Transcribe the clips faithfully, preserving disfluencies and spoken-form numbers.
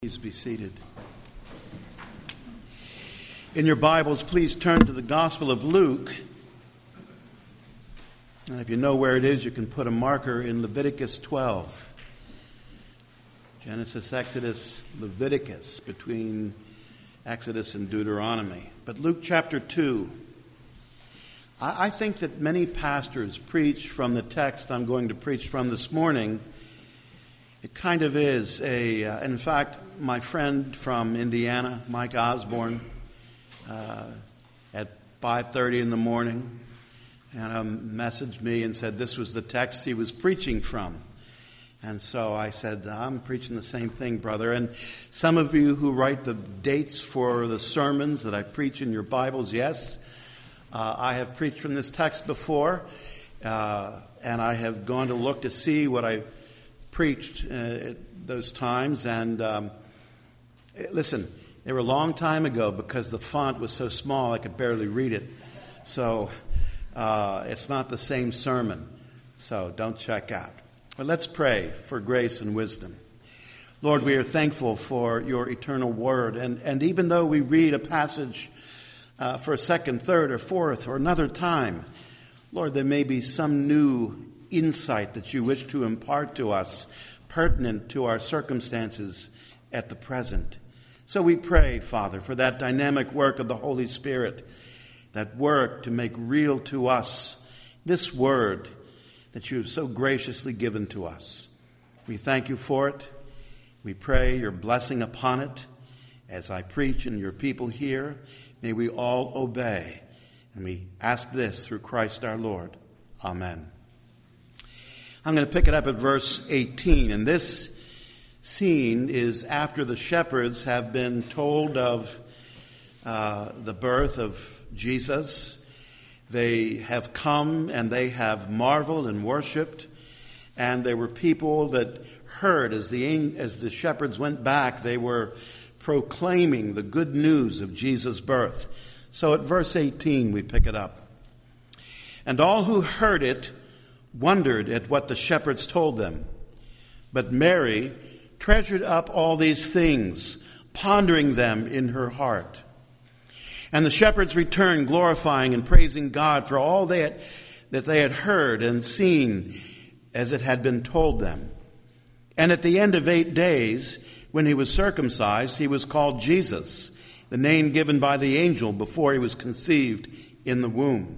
Please be seated. In your Bibles, please turn to the Gospel of Luke. And if you know where it is, you can put a marker in Leviticus twelve. Genesis, Exodus, Leviticus, between Exodus and Deuteronomy. But Luke chapter two. I, I think that many pastors preach from the text I'm going to preach from this morning. It kind of is a, uh, in fact, my friend from Indiana, Mike Osborne, uh, at five thirty in the morning, and um, messaged me and said this was the text he was preaching from. And so I said, I'm preaching the same thing, brother. And some of you who write the dates for the sermons that I preach in your Bibles, yes, uh, I have preached from this text before, uh, and I have gone to look to see what I preached uh, at those times, and um, listen, they were a long time ago because the font was so small I could barely read it. So uh, it's not the same sermon. So don't check out. But let's pray for grace and wisdom. Lord, we are thankful for your eternal word, and and even though we read a passage uh, for a second, third, or fourth, or another time, Lord, there may be some new insight that you wish to impart to us, pertinent to our circumstances at the present. So we pray, Father, for that dynamic work of the Holy Spirit, that work to make real to us this word that you have so graciously given to us. We thank you for it. We pray your blessing upon it as I preach and your people here. May we all obey. And we ask this through Christ our Lord. Amen. I'm going to pick it up at verse eighteen, and this scene is after the shepherds have been told of uh, the birth of Jesus. They have come and they have marveled and worshipped, and there were people that heard as the as the shepherds went back, they were proclaiming the good news of Jesus' birth. So at verse eighteen we pick it up. And all who heard it wondered at what the shepherds told them. But Mary treasured up all these things, pondering them in her heart. And the shepherds returned, glorifying and praising God for all they had, that they had heard and seen as it had been told them. And at the end of eight days, when he was circumcised, he was called Jesus, the name given by the angel before he was conceived in the womb.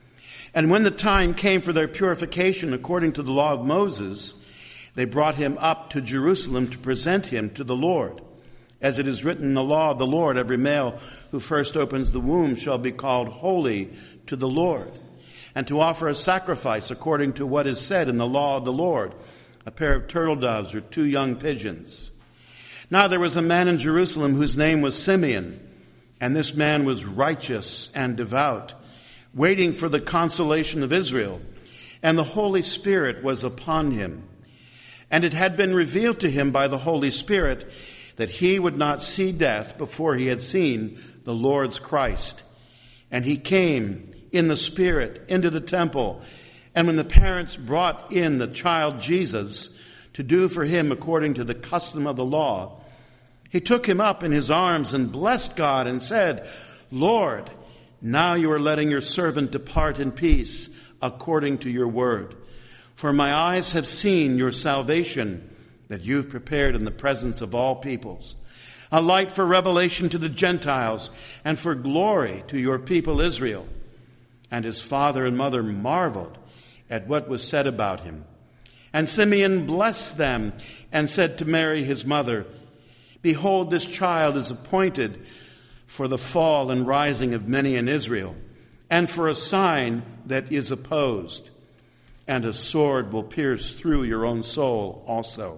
And when the time came for their purification according to the law of Moses, they brought him up to Jerusalem to present him to the Lord. As it is written in the law of the Lord, every male who first opens the womb shall be called holy to the Lord, and to offer a sacrifice according to what is said in the law of the Lord, a pair of turtle doves or two young pigeons. Now there was a man in Jerusalem whose name was Simeon, and this man was righteous and devout, waiting for the consolation of Israel, and the Holy Spirit was upon him. And it had been revealed to him by the Holy Spirit that he would not see death before he had seen the Lord's Christ. And he came in the Spirit into the temple. And when the parents brought in the child Jesus to do for him according to the custom of the law, he took him up in his arms and blessed God and said, Lord, now you are letting your servant depart in peace according to your word. For my eyes have seen your salvation that you've prepared in the presence of all peoples, a light for revelation to the Gentiles and for glory to your people Israel. And his father and mother marveled at what was said about him. And Simeon blessed them and said to Mary his mother, Behold, this child is appointed for the fall and rising of many in Israel, and for a sign that is opposed, and a sword will pierce through your own soul also,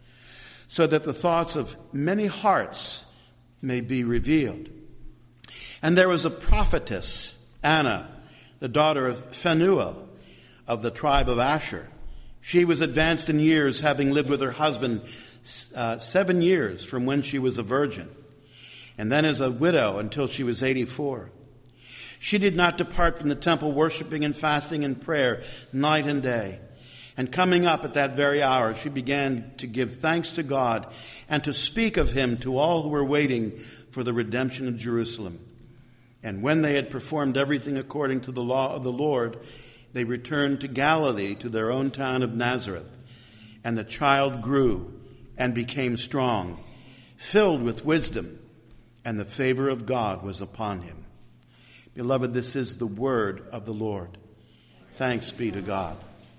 so that the thoughts of many hearts may be revealed. And there was a prophetess, Anna, the daughter of Phanuel, of the tribe of Asher. She was advanced in years, having lived with her husband uh, seven years from when she was a virgin, and then as a widow until she was eighty-four. She did not depart from the temple, worshiping and fasting and prayer night and day. And coming up at that very hour, she began to give thanks to God and to speak of him to all who were waiting for the redemption of Jerusalem. And when they had performed everything according to the law of the Lord, they returned to Galilee, to their own town of Nazareth. And the child grew and became strong, filled with wisdom, and the favor of God was upon him. Beloved, this is the word of the Lord. Thanks be to God.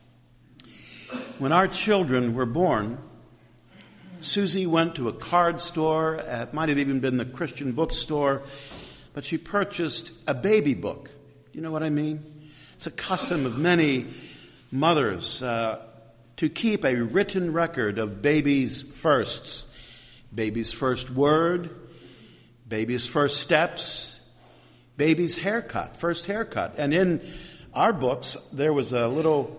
When our children were born, Susie went to a card store. It might have even been the Christian bookstore, but she purchased a baby book. You know what I mean? It's a custom of many mothers uh, to keep a written record of baby's firsts. Baby's first word, baby's first steps, baby's haircut, first haircut. And in our books, there was a little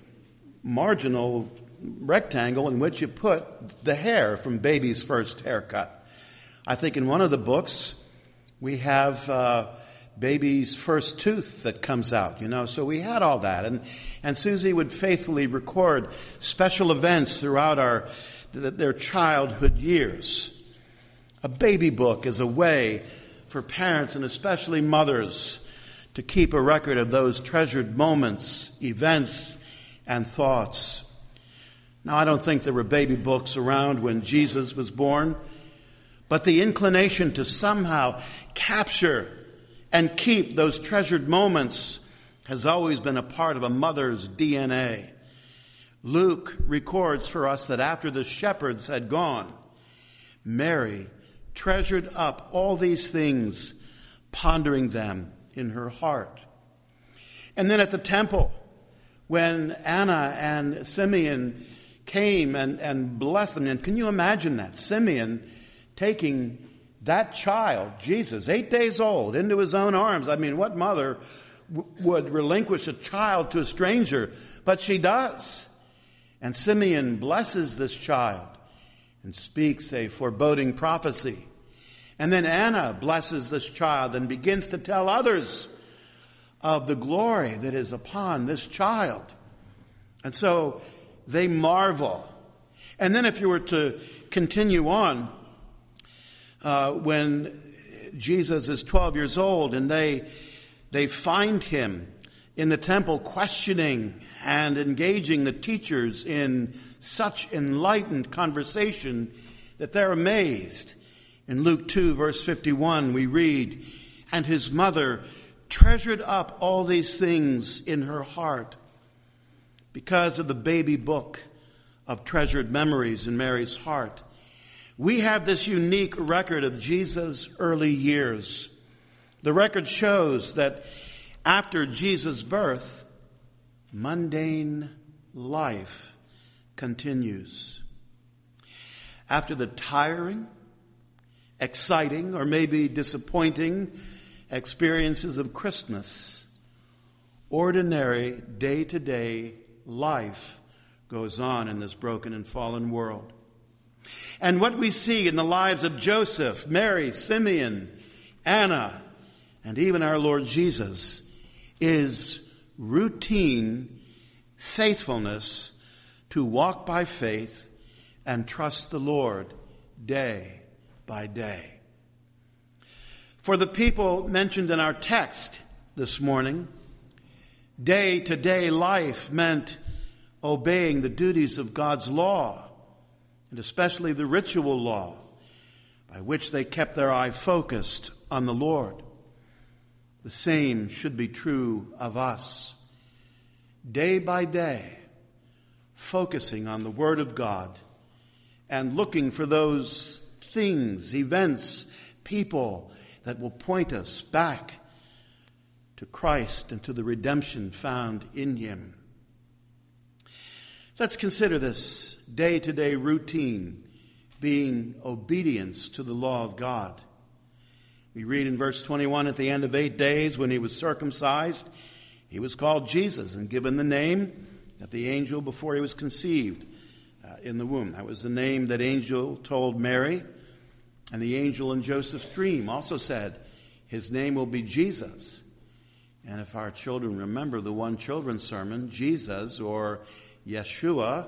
marginal rectangle in which you put the hair from baby's first haircut. I think in one of the books we have uh, baby's first tooth that comes out, you know. So we had all that. And, and Susie would faithfully record special events throughout our their childhood years. A baby book is a way for parents and especially mothers to keep a record of those treasured moments, events, and thoughts. Now, I don't think there were baby books around when Jesus was born, but the inclination to somehow capture and keep those treasured moments has always been a part of a mother's D N A. Luke records for us that after the shepherds had gone, Mary treasured up all these things, pondering them in her heart. And then at the temple, when Anna and Simeon came and, and blessed them. And can you imagine that? Simeon taking that child, Jesus, eight days old, into his own arms. I mean, what mother w- would relinquish a child to a stranger? But she does. And Simeon blesses this child and speaks a foreboding prophecy. And then Anna blesses this child and begins to tell others of the glory that is upon this child. And so they marvel. And then if you were to continue on, uh, when Jesus is twelve years old and they they find him in the temple questioning and engaging the teachers in such enlightened conversation that they're amazed. In Luke two, verse fifty-one, we read, "And his mother treasured up all these things in her heart." Because of the baby book of treasured memories in Mary's heart, we have this unique record of Jesus' early years. The record shows that after Jesus' birth, mundane life continues. After the tiring, exciting, or maybe disappointing experiences of Christmas, ordinary day-to-day life goes on in this broken and fallen world. And what we see in the lives of Joseph, Mary, Simeon, Anna, and even our Lord Jesus is routine faithfulness to walk by faith and trust the Lord day by day. For the people mentioned in our text this morning, day-to-day life meant obeying the duties of God's law, and especially the ritual law, by which they kept their eye focused on the Lord. The same should be true of us. Day by day, focusing on the Word of God and looking for those things, events, people that will point us back to Christ and to the redemption found in him. Let's consider this day-to-day routine being obedience to the law of God. We read in verse twenty-one, at the end of eight days when he was circumcised, he was called Jesus and given the name that the angel before he was conceived uh, in the womb. That was the name that angel told Mary. And the angel in Joseph's dream also said, his name will be Jesus. And if our children remember the one children's sermon, Jesus, or Yeshua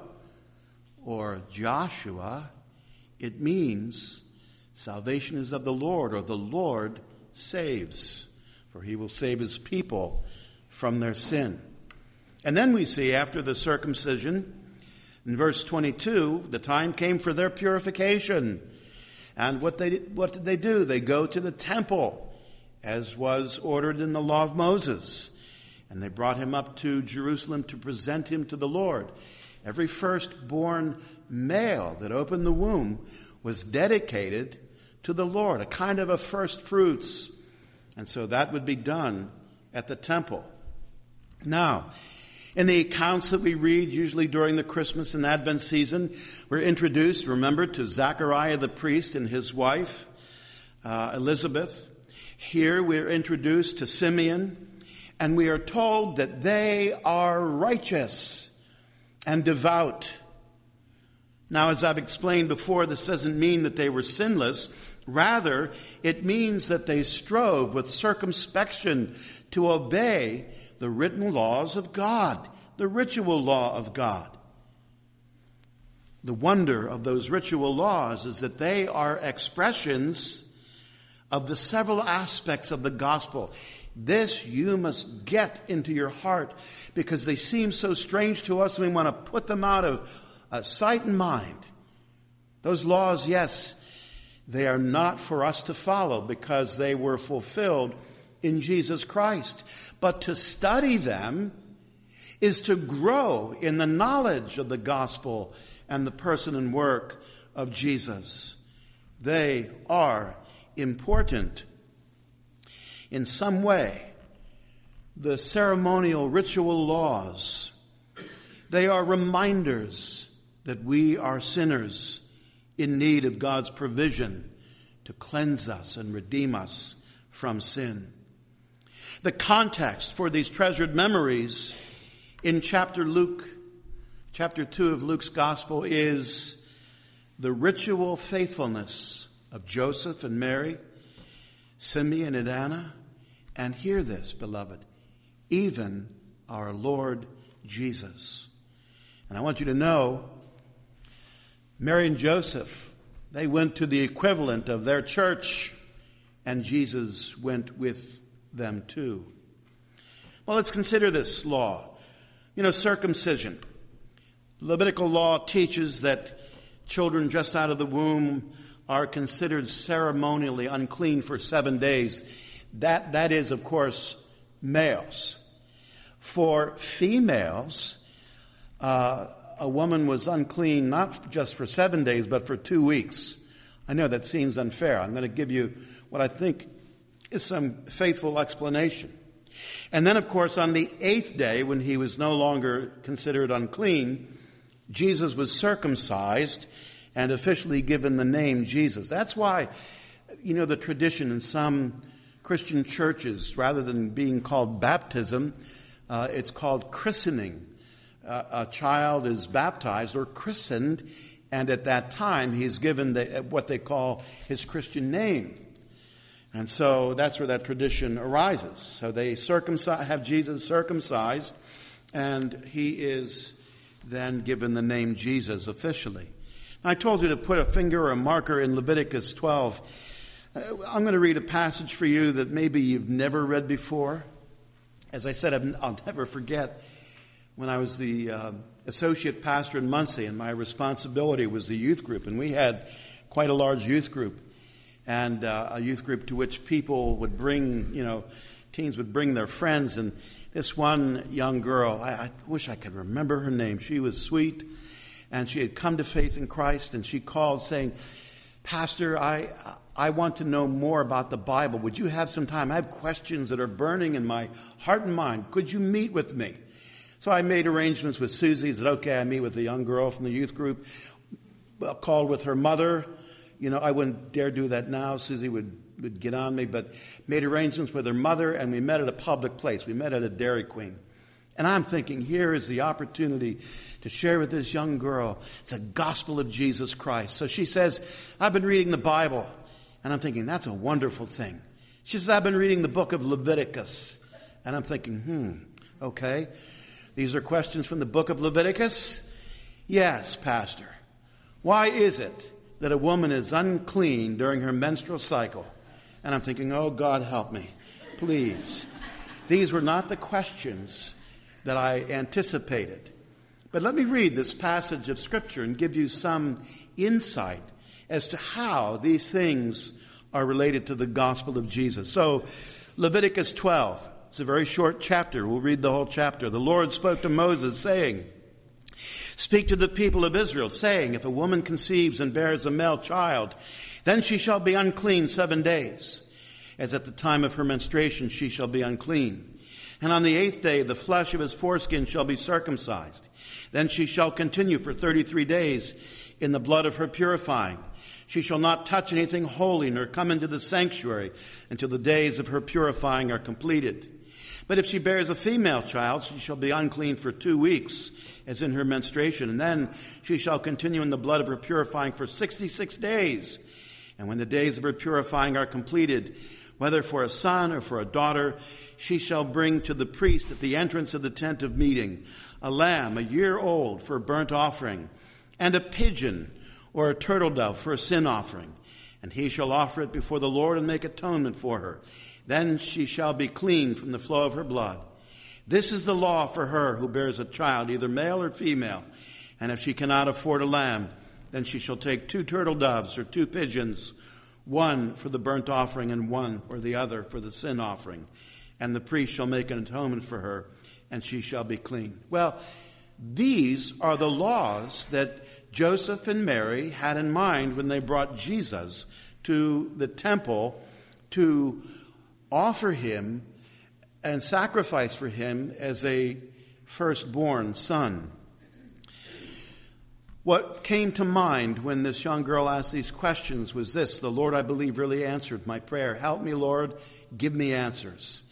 or Joshua, it means salvation is of the Lord, or the Lord saves, for he will save his people from their sin. And then we see after the circumcision, in verse twenty-two, the time came for their purification. And what they what did they do? They go to the temple, as was ordered in the law of Moses. And they brought him up to Jerusalem to present him to the Lord. Every firstborn male that opened the womb was dedicated to the Lord, a kind of a first fruits. And so that would be done at the temple. Now, in the accounts that we read, usually during the Christmas and Advent season, we're introduced, remember, to Zechariah the priest and his wife, uh, Elizabeth. Here we're introduced to Simeon, and we are told that they are righteous and devout. Now, as I've explained before, this doesn't mean that they were sinless. Rather, it means that they strove with circumspection to obey the written laws of God, the ritual law of God. The wonder of those ritual laws is that they are expressions of the several aspects of the gospel. This you must get into your heart, because they seem so strange to us and we want to put them out of uh, sight and mind. Those laws, yes, they are not for us to follow because they were fulfilled in Jesus Christ. But to study them is to grow in the knowledge of the gospel and the person and work of Jesus. They are important. In some way, the ceremonial ritual laws, they are reminders that we are sinners in need of God's provision to cleanse us and redeem us from sin. The context for these treasured memories in chapter Luke, chapter two of Luke's gospel, is the ritual faithfulness of Joseph and Mary, Simeon and Anna, and hear this, beloved, even our Lord Jesus. And I want you to know, Mary and Joseph, they went to the equivalent of their church, and Jesus went with them too. Well, let's consider this law. You know, circumcision. Levitical law teaches that children just out of the womb are considered ceremonially unclean for seven days. That, that is, of course, males. For females, uh, a woman was unclean not just for seven days, but for two weeks. I know that seems unfair. I'm going to give you what I think is some faithful explanation. And then, of course, on the eighth day, when he was no longer considered unclean, Jesus was circumcised and officially given the name Jesus. That's why, you know, the tradition in some Christian churches, rather than being called baptism, uh, it's called christening. Uh, a child is baptized or christened, and at that time he's given the, what they call his Christian name. And so that's where that tradition arises. So they circumcise, have Jesus circumcised, and he is then given the name Jesus officially. Now, I told you to put a finger or a marker in Leviticus twelve. I'm going to read a passage for you that maybe you've never read before. As I said, I'll never forget when I was the uh, associate pastor in Muncie, and my responsibility was the youth group, and we had quite a large youth group. And uh, a youth group to which people would bring, you know, teens would bring their friends. And this one young girl, I, I wish I could remember her name. She was sweet, and she had come to faith in Christ. And she called saying, "Pastor, I I want to know more about the Bible. Would you have some time? I have questions that are burning in my heart and mind. Could you meet with me?" So I made arrangements with Susie. I said, "Okay, I meet with a young girl from the youth group." I called with her mother. You know, I wouldn't dare do that now. Susie would, would get on me, but made arrangements with her mother, and we met at a public place. We met at a Dairy Queen. And I'm thinking, here is the opportunity to share with this young girl the gospel of Jesus Christ. So she says, "I've been reading the Bible." And I'm thinking, that's a wonderful thing. She says, "I've been reading the book of Leviticus." And I'm thinking, hmm, okay. These are questions from the book of Leviticus? Yes, Pastor. Why is it that a woman is unclean during her menstrual cycle? And I'm thinking, oh, God, help me. Please. These were not the questions that I anticipated. But let me read this passage of Scripture and give you some insight as to how these things are related to the gospel of Jesus. So, Leviticus twelve. It's a very short chapter. We'll read the whole chapter. The Lord spoke to Moses, saying, "Speak to the people of Israel, saying, if a woman conceives and bears a male child, then she shall be unclean seven days. As at the time of her menstruation she shall be unclean. And on the eighth day the flesh of his foreskin shall be circumcised. Then she shall continue for thirty-three days in the blood of her purifying. She shall not touch anything holy, nor come into the sanctuary until the days of her purifying are completed. But if she bears a female child, she shall be unclean for two weeks, as in her menstruation. And then she shall continue in the blood of her purifying for sixty-six days. And when the days of her purifying are completed, whether for a son or for a daughter, she shall bring to the priest at the entrance of the tent of meeting a lamb a year old for a burnt offering, and a pigeon or a turtle dove for a sin offering. And he shall offer it before the Lord and make atonement for her. Then she shall be clean from the flow of her blood. This is the law for her who bears a child, either male or female. And if she cannot afford a lamb, then she shall take two turtle doves or two pigeons, one for the burnt offering and one or the other for the sin offering. And the priest shall make an atonement for her, and she shall be clean." Well, these are the laws that Joseph and Mary had in mind when they brought Jesus to the temple to offer him and sacrifice for him as a firstborn son. What came to mind when this young girl asked these questions was this: the Lord, I believe, really answered my prayer. Help me, Lord, give me answers.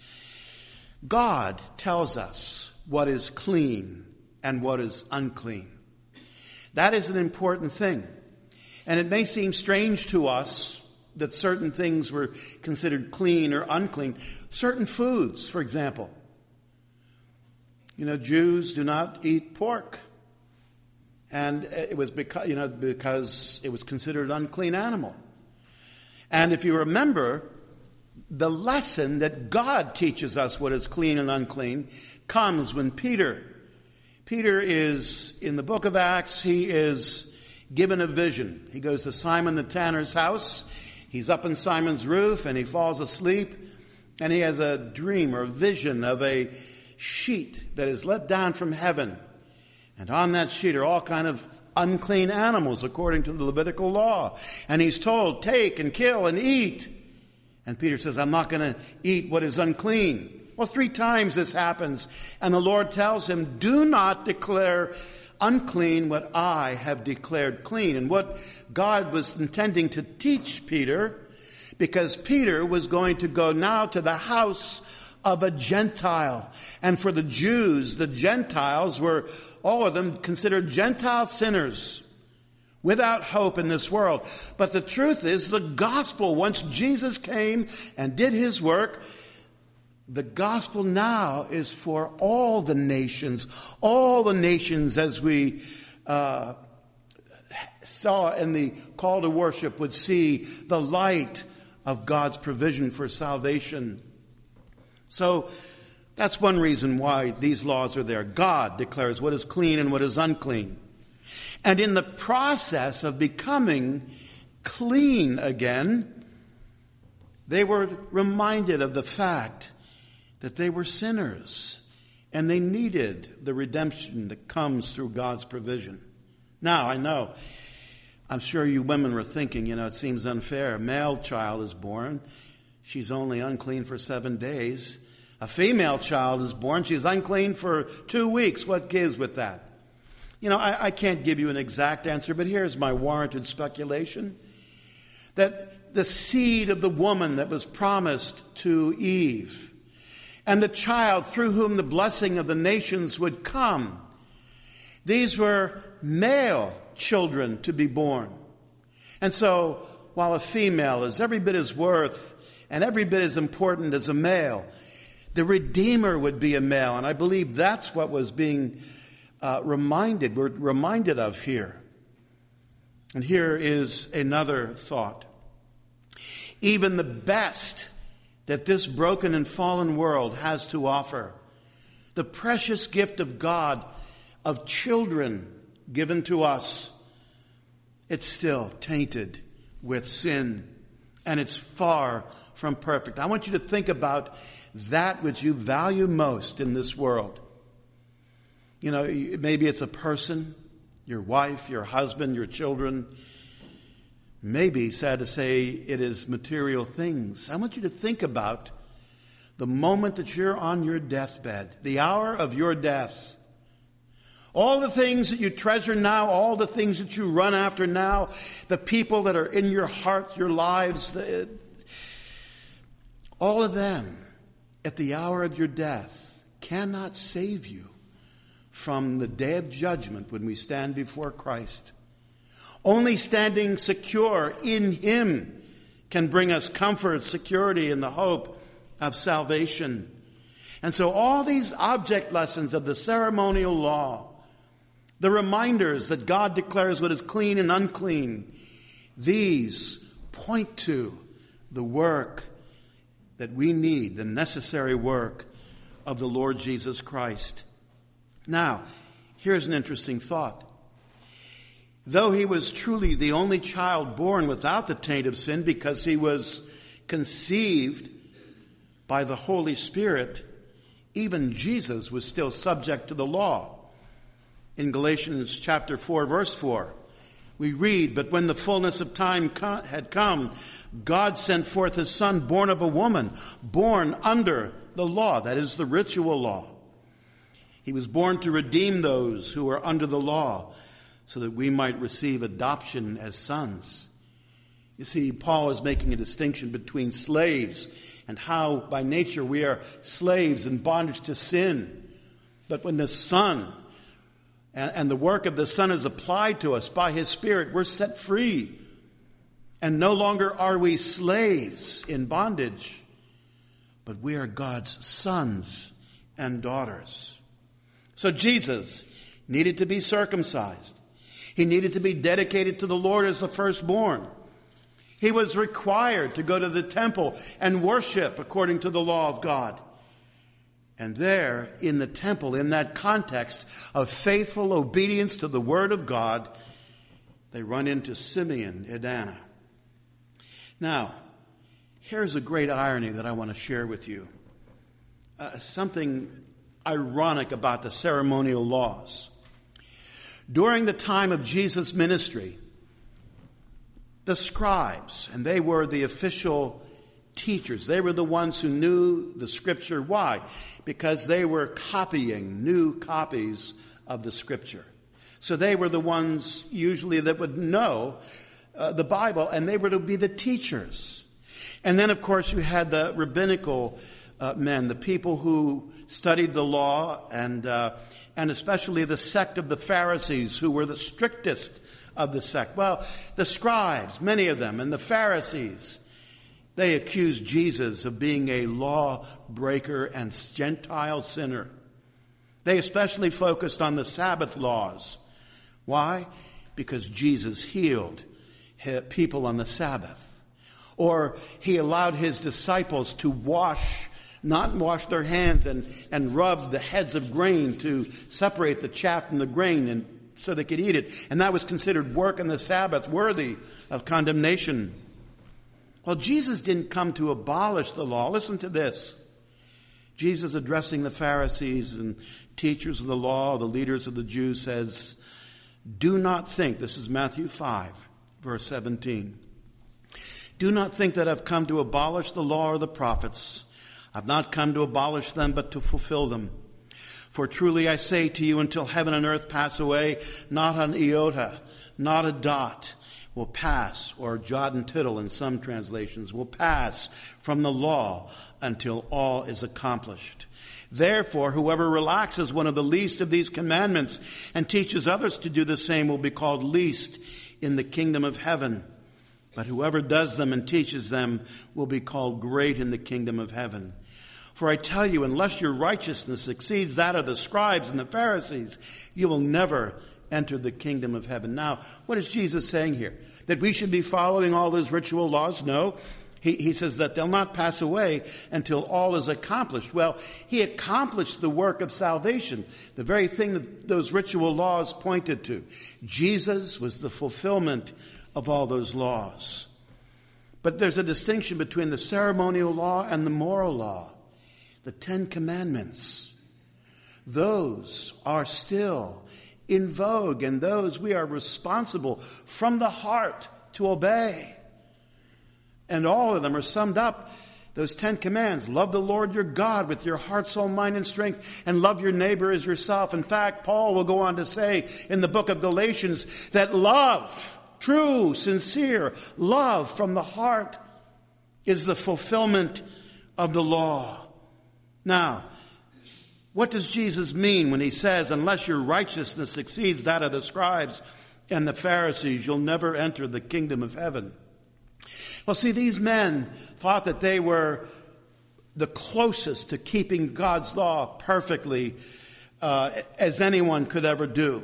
God tells us what is clean and what is unclean. That is an important thing. And it may seem strange to us that certain things were considered clean or unclean. Certain foods, for example. You know, Jews do not eat pork. And it was because, you know, because it was considered an unclean animal. And if you remember, the lesson that God teaches us what is clean and unclean comes when Peter Peter is, in the book of Acts, he is given a vision. He goes to Simon the tanner's house. He's up on Simon's roof and he falls asleep. And he has a dream or a vision of a sheet that is let down from heaven. And on that sheet are all kind of unclean animals according to the Levitical law. And he's told, take and kill and eat. And Peter says, I'm not going to eat what is unclean. Well, three times this happens, and the Lord tells him, do not declare unclean what I have declared clean. And what God was intending to teach Peter, because Peter was going to go now to the house of a Gentile. And for the Jews, the Gentiles were, all of them, considered Gentile sinners without hope in this world. But the truth is, the gospel, once Jesus came and did his work, the gospel now is for all the nations. All the nations, as we uh, saw in the call to worship, would see the light of God's provision for salvation. So that's one reason why these laws are there. God declares what is clean and what is unclean. And in the process of becoming clean again, they were reminded of the fact that they were sinners and they needed the redemption that comes through God's provision. Now, I know, I'm sure you women were thinking, you know, it seems unfair. A male child is born. She's only unclean for seven days. A female child is born. She's unclean for two weeks. What gives with that? You know, I, I can't give you an exact answer, but here's my warranted speculation. That the seed of the woman that was promised to Eve, and the child through whom the blessing of the nations would come, these were male children to be born. And so, while a female is every bit as worth and every bit as important as a male, The Redeemer would be a male. And I believe that's what was being uh, reminded, we're reminded of here. And here is another thought. Even the best that this broken and fallen world has to offer, the precious gift of God, of children given to us, it's still tainted with sin, and it's far from perfect. I want you to think about that which you value most in this world. You know, maybe it's a person, your wife, your husband, your children. Maybe, sad to say, it is material things. I want you to think about the moment that you're on your deathbed, the hour of your death. All the things that you treasure now, all the things that you run after now, the people that are in your heart, your lives, the, all of them at the hour of your death cannot save you from the day of judgment when we stand before Christ. Only standing secure in Him can bring us comfort, security, and the hope of salvation. And so all these object lessons of the ceremonial law, the reminders that God declares what is clean and unclean, these point to the work that we need, the necessary work of the Lord Jesus Christ. Now, here's an interesting thought. Though he was truly the only child born without the taint of sin because he was conceived by the Holy Spirit, even Jesus was still subject to the law. In Galatians chapter four, verse four, we read, "But when the fullness of time co- had come, God sent forth His Son, born of a woman, born under the law," that is the ritual law. He was born to redeem those who were under the law, so that we might receive adoption as sons. You see, Paul is making a distinction between slaves and how by nature we are slaves in bondage to sin. But when the Son and, and the work of the Son is applied to us by His Spirit, we're set free. And no longer are we slaves in bondage, but we are God's sons and daughters. So Jesus needed to be circumcised. He needed to be dedicated to the Lord as the firstborn. He was required to go to the temple and worship according to the law of God. And there, in the temple, in that context of faithful obedience to the word of God, they run into Simeon and Anna. Now, here's a great irony that I want to share with you. Uh, something ironic about the ceremonial laws. During the time of Jesus' ministry, the scribes, and they were the official teachers, they were the ones who knew the Scripture. Why? Because they were copying new copies of the Scripture. So they were the ones usually that would know uh, the Bible, and they were to be the teachers. And then, of course, you had the rabbinical uh, men, the people who studied the law, and uh, and especially the sect of the Pharisees, who were the strictest of the sect. Well, the scribes, many of them, and the Pharisees, they accused Jesus of being a lawbreaker and Gentile sinner. They especially focused on the Sabbath laws. Why? Because Jesus healed people on the Sabbath. Or he allowed his disciples to wash Not wash their hands and, and rub the heads of grain to separate the chaff from the grain and so they could eat it. And that was considered work on the Sabbath worthy of condemnation. Well, Jesus didn't come to abolish the law. Listen to this. Jesus, addressing the Pharisees and teachers of the law, the leaders of the Jews, says, "Do not think," this is Matthew five, verse seventeen, "do not think that I've come to abolish the law or the prophets. I've not come to abolish them, but to fulfill them. For truly I say to you, until heaven and earth pass away, not an iota, not a dot will pass, or jot and tittle in some translations, will pass from the law until all is accomplished. Therefore, whoever relaxes one of the least of these commandments and teaches others to do the same will be called least in the kingdom of heaven. But whoever does them and teaches them will be called great in the kingdom of heaven. For I tell you, unless your righteousness exceeds that of the scribes and the Pharisees, you will never enter the kingdom of heaven. Now, what is Jesus saying here? That we should be following all those ritual laws? No. He, he says that they'll not pass away until all is accomplished. Well, he accomplished the work of salvation, the very thing that those ritual laws pointed to. Jesus was the fulfillment of all those laws. But there's a distinction between the ceremonial law and the moral law. The Ten Commandments. Those are still in vogue, and those we are responsible from the heart to obey. And all of them are summed up, those Ten Commands. Love the Lord your God with your heart, soul, mind, and strength, and love your neighbor as yourself. In fact, Paul will go on to say in the book of Galatians that love, true, sincere love from the heart, is the fulfillment of the law. Now, what does Jesus mean when he says, unless your righteousness exceeds that of the scribes and the Pharisees, you'll never enter the kingdom of heaven? Well, see, these men thought that they were the closest to keeping God's law perfectly uh, as anyone could ever do.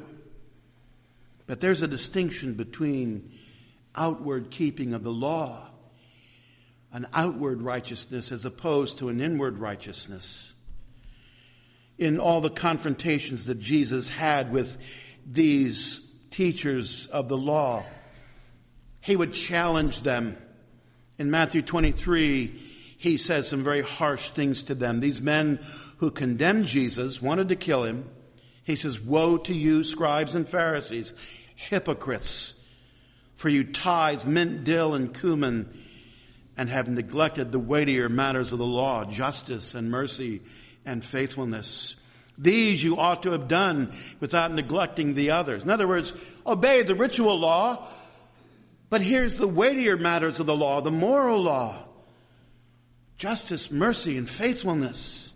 But there's a distinction between outward keeping of the law, an outward righteousness as opposed to an inward righteousness. In all the confrontations that Jesus had with these teachers of the law, he would challenge them. In Matthew twenty-three, he says some very harsh things to them. These men who condemned Jesus, wanted to kill him. He says, woe to you, scribes and Pharisees, hypocrites, for you tithe mint, dill, and cumin, and have neglected the weightier matters of the law, justice and mercy and faithfulness. These you ought to have done without neglecting the others. In other words, obey the ritual law, but here's the weightier matters of the law, the moral law, justice, mercy, and faithfulness.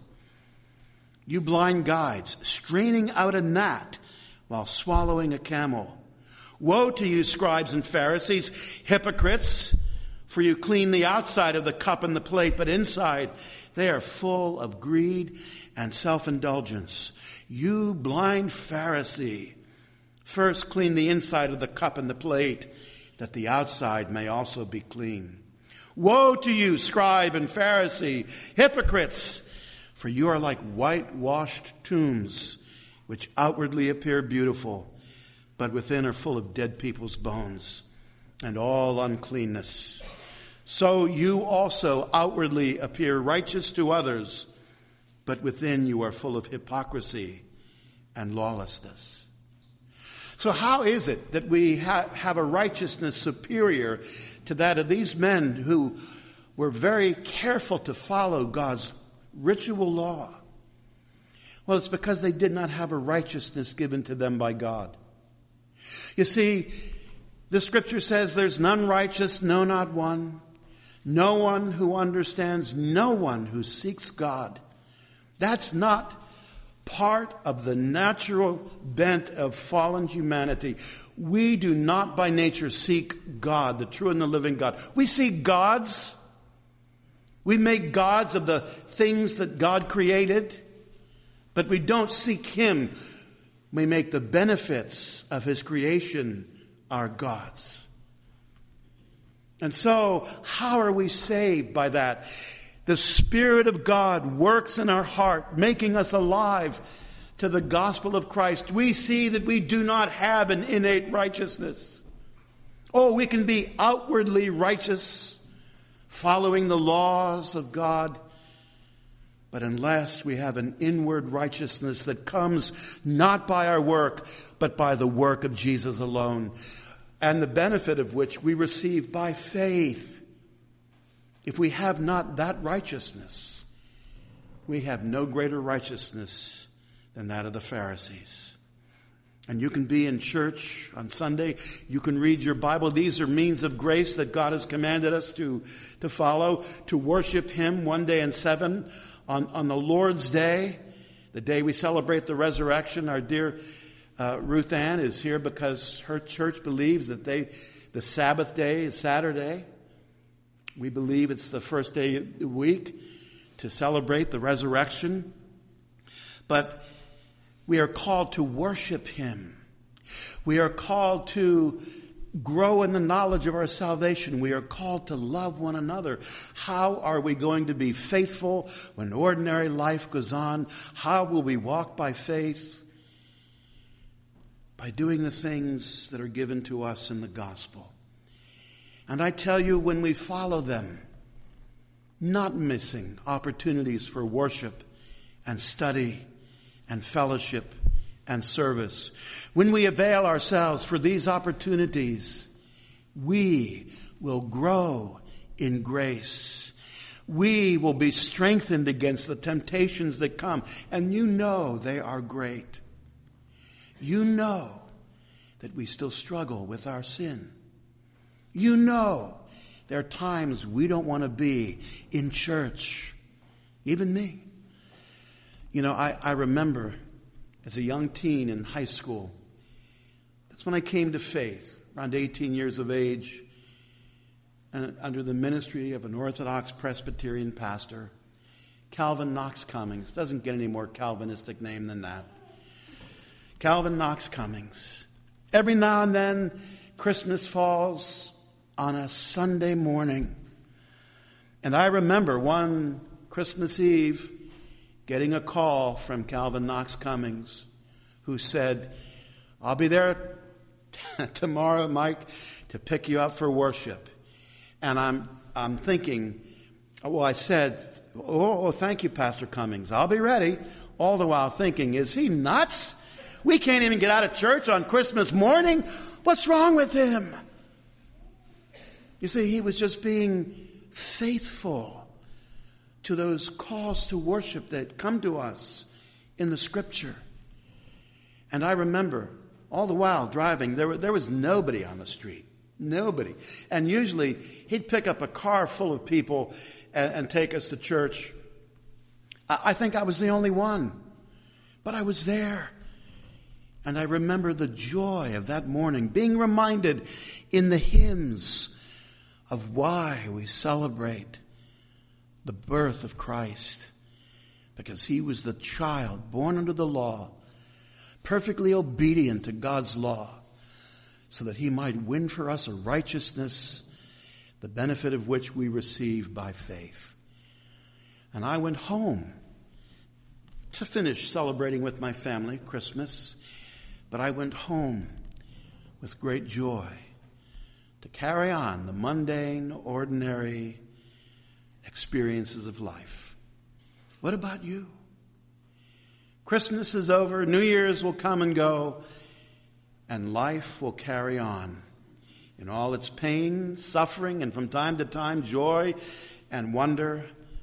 You blind guides, straining out a gnat while swallowing a camel. Woe to you, scribes and Pharisees, hypocrites, for you clean the outside of the cup and the plate, but inside they are full of greed and self-indulgence. You blind Pharisee, first clean the inside of the cup and the plate, that the outside may also be clean. Woe to you, scribe and Pharisee, hypocrites, for you are like whitewashed tombs, which outwardly appear beautiful, but within are full of dead people's bones and all uncleanness. So you also outwardly appear righteous to others, but within you are full of hypocrisy and lawlessness. So how is it that we ha- have a righteousness superior to that of these men who were very careful to follow God's ritual law? Well, it's because they did not have a righteousness given to them by God. You see, the scripture says there's none righteous, no, not one. No one who understands, no one who seeks God. That's not part of the natural bent of fallen humanity. We do not by nature seek God, the true and the living God. We seek gods. We make gods of the things that God created, but we don't seek Him. We make the benefits of His creation our gods. And so, how are we saved by that? The Spirit of God works in our heart, making us alive to the gospel of Christ. We see that we do not have an innate righteousness. Oh, we can be outwardly righteous, following the laws of God, but unless we have an inward righteousness that comes not by our work, but by the work of Jesus alone, and the benefit of which we receive by faith. If we have not that righteousness, we have no greater righteousness than that of the Pharisees. And you can be in church on Sunday. You can read your Bible. These are means of grace that God has commanded us to, to follow, to worship Him one day in seven. On, on the Lord's Day, the day we celebrate the resurrection, our dear uh, Ruth Ann is here because her church believes that they, the Sabbath day is Saturday. We believe it's the first day of the week. to celebrate the resurrection, but we are called to worship him. We are called to grow in the knowledge of our salvation. We are called to love one another. How are we going to be faithful when ordinary life goes on? How will we walk by faith? By doing the things that are given to us in the gospel. And I tell you, when we follow them, not missing opportunities for worship and study and fellowship and service. When we avail ourselves for these opportunities, we will grow in grace. We will be strengthened against the temptations that come. And you know they are great. You know that we still struggle with our sin. You know there are times we don't want to be in church. Even me. You know, I, I remember as a young teen in high school, that's when I came to faith, around eighteen years of age, and under the ministry of an Orthodox Presbyterian pastor, Calvin Knox Cummings. Doesn't get any more Calvinistic name than that. Calvin Knox Cummings. Every now and then, Christmas falls on a Sunday morning. And I remember one Christmas Eve getting a call from Calvin Knox Cummings, who said, I'll be there t- tomorrow, Mike, to pick you up for worship. And I'm I'm thinking, well, I said, oh, oh, thank you, Pastor Cummings. I'll be ready. All the while thinking, is he nuts? We can't even get out of church on Christmas morning. What's wrong with him? You see, he was just being faithful to those calls to worship that come to us in the Scripture. And I remember, all the while driving, there, were, there was nobody on the street. Nobody. And usually, he'd pick up a car full of people and, and take us to church. I, I think I was the only one. But I was there. And I remember the joy of that morning, being reminded in the hymns of why we celebrate the birth of Christ, because he was the child born under the law, perfectly obedient to God's law, so that he might win for us a righteousness, the benefit of which we receive by faith. And I went home to finish celebrating with my family Christmas, but I went home with great joy to carry on the mundane, ordinary experiences of life. What about you? Christmas is over, New Year's will come and go, and life will carry on in all its pain, suffering, and from time to time joy and wonder.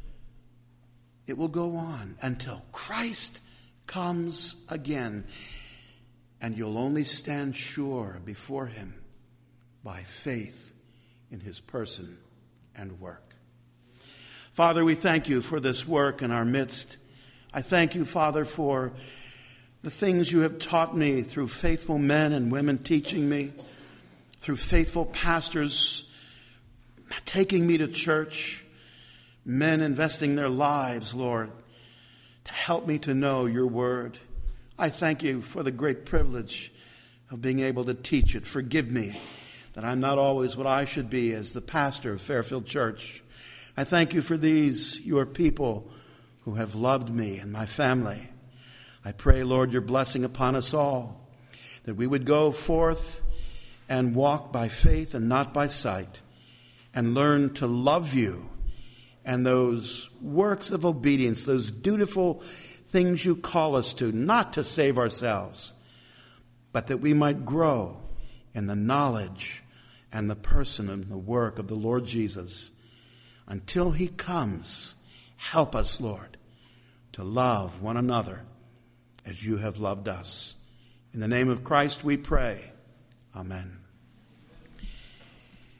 It will go on until Christ comes again, and you'll only stand sure before him by faith in his person and work. Father, we thank you for this work in our midst. I thank you, Father, for the things you have taught me through faithful men and women teaching me, through faithful pastors taking me to church, men investing their lives, Lord, to help me to know your word. I thank you for the great privilege of being able to teach it. Forgive me that I'm not always what I should be as the pastor of Fairfield Church. I thank you for these, your people, who have loved me and my family. I pray, Lord, your blessing upon us all, that we would go forth and walk by faith and not by sight, and learn to love you and those works of obedience, those dutiful things you call us to, not to save ourselves, but that we might grow in the knowledge and the person and the work of the Lord Jesus. Until he comes, help us, Lord, to love one another as you have loved us. In the name of Christ we pray. Amen.